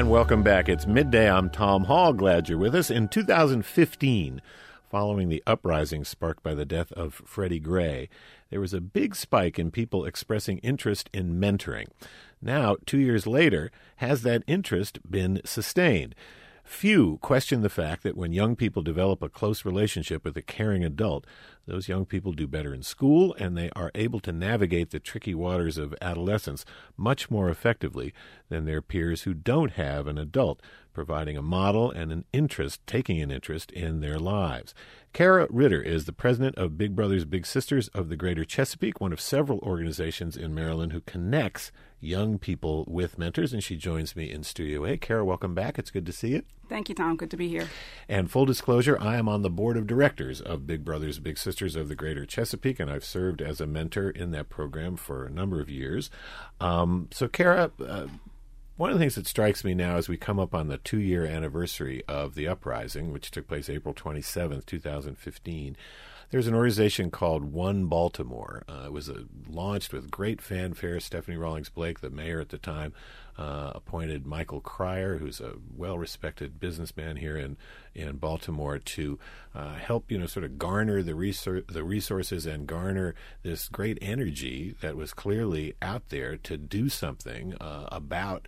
And welcome back. It's midday. I'm Tom Hall. Glad you're with us. In 2015, following the uprising sparked by the death of Freddie Gray, there was a big spike in people expressing interest in mentoring. Now, 2 years later, has that interest been sustained? Few question the fact that when young people develop a close relationship with a caring adult, those young people do better in school and they are able to navigate the tricky waters of adolescence much more effectively than their peers who don't have an adult providing a model and taking an interest in their lives. Kara Ritter is the president of Big Brothers Big Sisters of the Greater Chesapeake, one of several organizations in Maryland who connects young people with mentors, and she joins me in Studio A. Kara, welcome back. It's good to see you. Thank you, Tom. Good to be here. And full disclosure, I am on the board of directors of Big Brothers Big Sisters of the Greater Chesapeake, and I've served as a mentor in that program for a number of years. So, Kara, one of the things that strikes me now as we come up on the 2-year anniversary of the uprising, which took place April 27th, 2015, there's an organization called One Baltimore. It was launched with great fanfare. Stephanie Rawlings Blake, the mayor at the time, appointed Michael Cryer, who's a well-respected businessman here in Baltimore, to help sort of garner the resources and garner this great energy that was clearly out there to do something about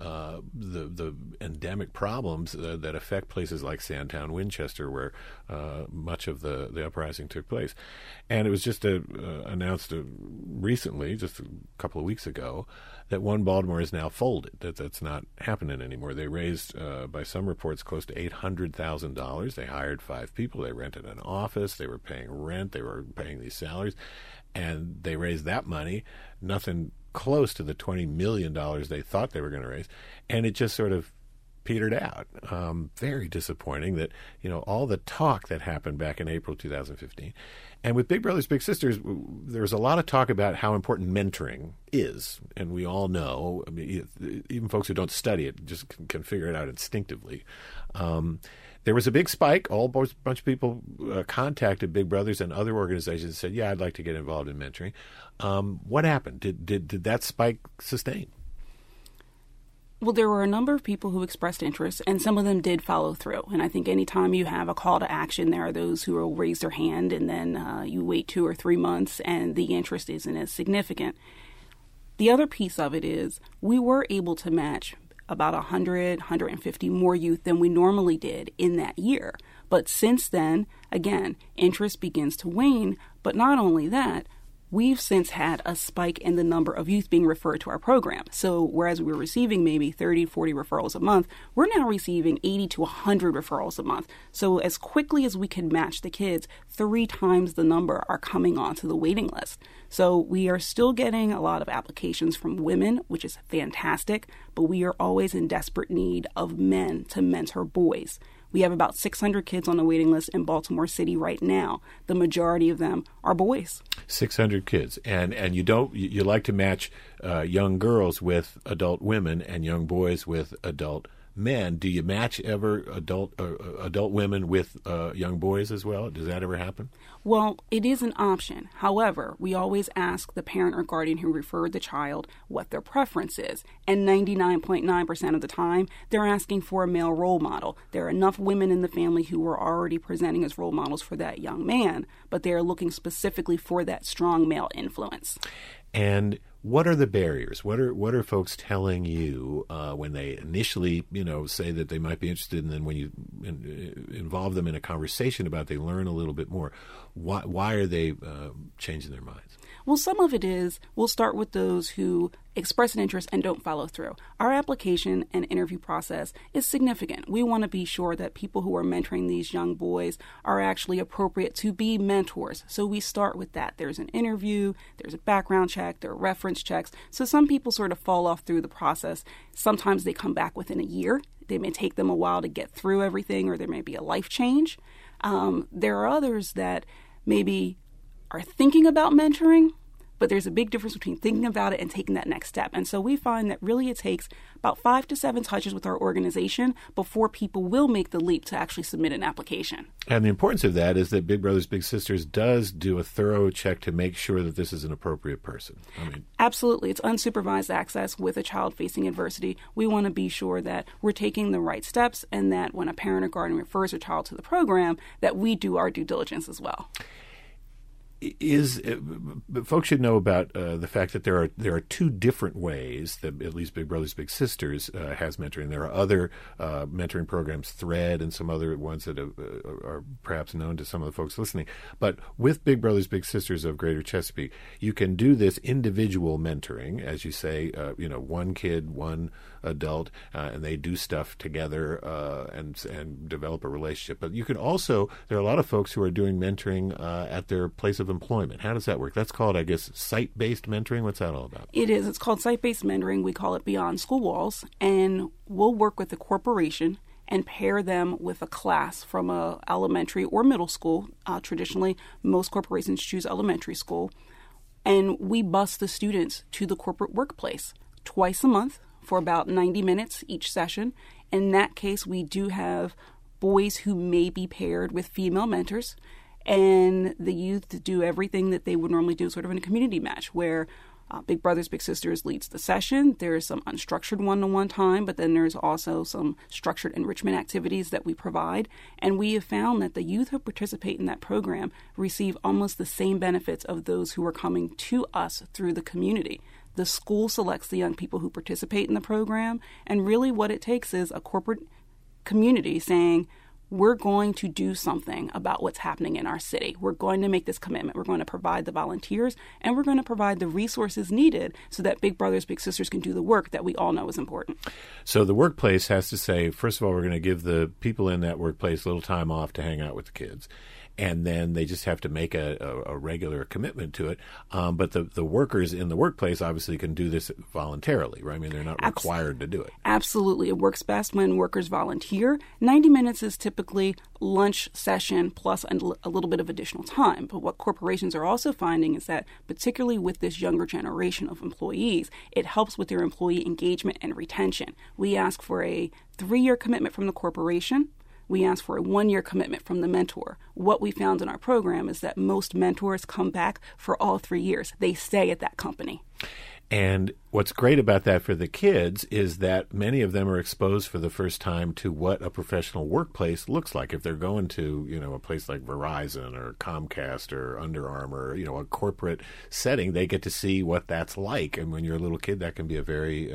the endemic problems that affect places like Sandtown, Winchester, where much of the uprising took place. And it was just announced recently, just a couple of weeks ago, that One Baltimore is now folded. That's not happening anymore. They raised, by some reports, close to $800,000. They hired 5 people. They rented an office. They were paying rent. They were paying these salaries. And they raised that money, nothing close to the $20 million they thought they were going to raise. And it just sort of petered out. Very disappointing that, all the talk that happened back in April 2015. And with Big Brothers Big Sisters, there's a lot of talk about how important mentoring is. And we all know, even folks who don't study it just can figure it out instinctively. There was a big spike. A bunch of people contacted Big Brothers and other organizations and said, yeah, I'd like to get involved in mentoring. What happened? Did that spike sustain? Well, there were a number of people who expressed interest, and some of them did follow through. And I think anytime you have a call to action, there are those who will raise their hand, and then you wait 2 or 3 months, and the interest isn't as significant. The other piece of it is we were able to match about 100, 150 more youth than we normally did in that year. But since then, again, interest begins to wane. But not only that, we've since had a spike in the number of youth being referred to our program. So whereas we were receiving maybe 30, 40 referrals a month, we're now receiving 80 to 100 referrals a month. So as quickly as we can match the kids, 3 times the number are coming onto the waiting list. So we are still getting a lot of applications from women, which is fantastic, but we are always in desperate need of men to mentor boys. We have about 600 kids on the waiting list in Baltimore City right now. The majority of them are boys. 600 kids. And you like to match young girls with adult women and young boys with adult men. Do you match ever adult women with young boys as well? Does that ever happen? Well, it is an option. However, we always ask the parent or guardian who referred the child what their preference is. And 99.9% of the time, they're asking for a male role model. There are enough women in the family who are already presenting as role models for that young man, but they are looking specifically for that strong male influence. And what are the barriers? What are folks telling you when they initially, say that they might be interested, and then when you involve them in a conversation about it, they learn a little bit more? Why are they changing their minds? Well, some of it is, we'll start with those who express an interest and don't follow through. Our application and interview process is significant. We want to be sure that people who are mentoring these young boys are actually appropriate to be mentors. So we start with that. There's an interview, there's a background check, there are reference checks. So some people sort of fall off through the process. Sometimes they come back within a year. They may take them a while to get through everything, or there may be a life change. There are others that maybe are thinking about mentoring, but there's a big difference between thinking about it and taking that next step. And so we find that really it takes about 5 to 7 touches with our organization before people will make the leap to actually submit an application. And the importance of that is that Big Brothers Big Sisters does do a thorough check to make sure that this is an appropriate person. Absolutely. It's unsupervised access with a child facing adversity. We want to be sure that we're taking the right steps and that when a parent or guardian refers a child to the program, that we do our due diligence as well. Folks should know about the fact that there are 2 different ways that at least Big Brothers Big Sisters has mentoring. There are other mentoring programs, Thread and some other ones that are perhaps known to some of the folks listening. But with Big Brothers Big Sisters of Greater Chesapeake, you can do this individual mentoring, as you say, one kid, one adult, and they do stuff together and develop a relationship. But you can also, there are a lot of folks who are doing mentoring at their place of employment. How does that work? That's called, I guess, site-based mentoring. What's that all about? It is. It's called site-based mentoring. We call it Beyond School Walls, and we'll work with the corporation and pair them with a class from a elementary or middle school. Traditionally, most corporations choose elementary school, and we bus the students to the corporate workplace twice a month for about 90 minutes each session. In that case, we do have boys who may be paired with female mentors, and the youth do everything that they would normally do sort of in a community match where Big Brothers Big Sisters leads the session. There's some unstructured one-to-one time, but then there's also some structured enrichment activities that we provide. And we have found that the youth who participate in that program receive almost the same benefits of those who are coming to us through the community. The school selects the young people who participate in the program, and really what it takes is a corporate community saying, we're going to do something about what's happening in our city. We're going to make this commitment. We're going to provide the volunteers, and we're going to provide the resources needed so that Big Brothers Big Sisters can do the work that we all know is important. So the workplace has to say, first of all, we're going to give the people in that workplace a little time off to hang out with the kids. And then they just have to make a regular commitment to it. But the workers in the workplace obviously can do this voluntarily, right? I mean, they're not required to do it. Absolutely. It works best when workers volunteer. 90 minutes is typically lunch session plus a little bit of additional time. But what corporations are also finding is that, particularly with this younger generation of employees, it helps with their employee engagement and retention. We ask for a 3-year commitment from the corporation. We ask for a 1-year commitment from the mentor. What we found in our program is that most mentors come back for all 3 years. They stay at that company. And what's great about that for the kids is that many of them are exposed for the first time to what a professional workplace looks like. If they're going to, a place like Verizon or Comcast or Under Armour, a corporate setting, they get to see what that's like. And when you're a little kid, that can be a very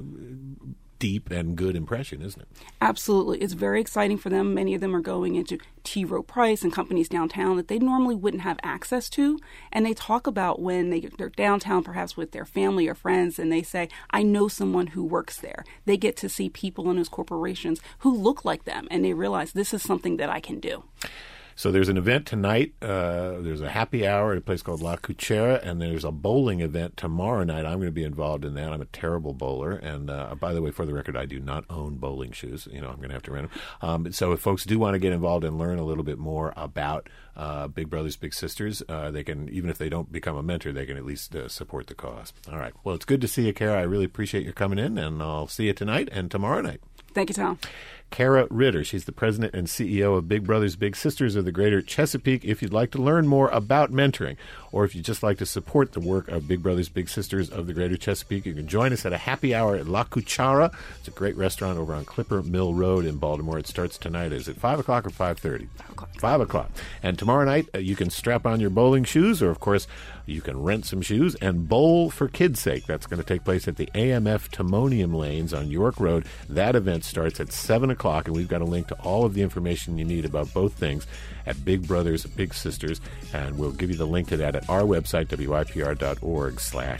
deep and good impression, isn't it? Absolutely. It's very exciting for them. Many of them are going into T. Rowe Price and companies downtown that they normally wouldn't have access to. And they talk about when they're downtown, perhaps with their family or friends, and they say, I know someone who works there. They get to see people in those corporations who look like them, and they realize this is something that I can do. So there's an event tonight. There's a happy hour at a place called La Cuchera, and there's a bowling event tomorrow night. I'm going to be involved in that. I'm a terrible bowler. And by the way, for the record, I do not own bowling shoes. I'm going to have to rent them. So if folks do want to get involved and learn a little bit more about Big Brothers Big Sisters, they can, even if they don't become a mentor, they can at least support the cause. All right. Well, it's good to see you, Kara. I really appreciate your coming in, and I'll see you tonight and tomorrow night. Thank you, Tom. Kara Ritter. She's the president and CEO of Big Brothers Big Sisters of the Greater Chesapeake. If you'd like to learn more about mentoring, or if you'd just like to support the work of Big Brothers Big Sisters of the Greater Chesapeake, you can join us at a happy hour at La Cuchara. It's a great restaurant over on Clipper Mill Road in Baltimore. It starts tonight. Is it 5 o'clock or 5:30? 5 o'clock. 5 o'clock. And tomorrow night, you can strap on your bowling shoes, or, of course, you can rent some shoes and bowl for kids' sake. That's going to take place at the AMF Timonium Lanes on York Road. That event starts at 7 o'clock, and we've got a link to all of the information you need about both things at Big Brothers Big Sisters, and we'll give you the link to that at our website, wypr.org/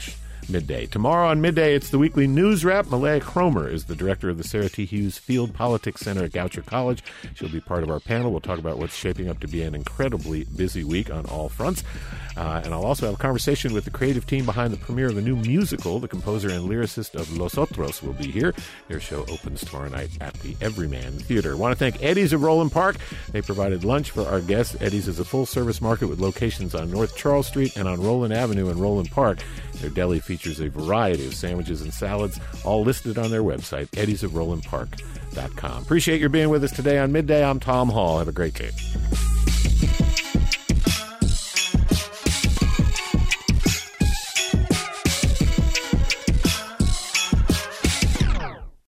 Midday. Tomorrow on Midday, it's the weekly news wrap. Malaya Cromer is the director of the Sarah T. Hughes Field Politics Center at Goucher College. She'll be part of our panel. We'll talk about what's shaping up to be an incredibly busy week on all fronts. And I'll also have a conversation with the creative team behind the premiere of a new musical. The composer and lyricist of Los Otros will be here. Their show opens tomorrow night at the Everyman Theater. I want to thank Eddie's of Roland Park. They provided lunch for our guests. Eddie's is a full-service market with locations on North Charles Street and on Roland Avenue in Roland Park. Their deli features a variety of sandwiches and salads, all listed on their website, eddiesofrolandpark.com. Appreciate your being with us today on Midday. I'm Tom Hall. Have a great day.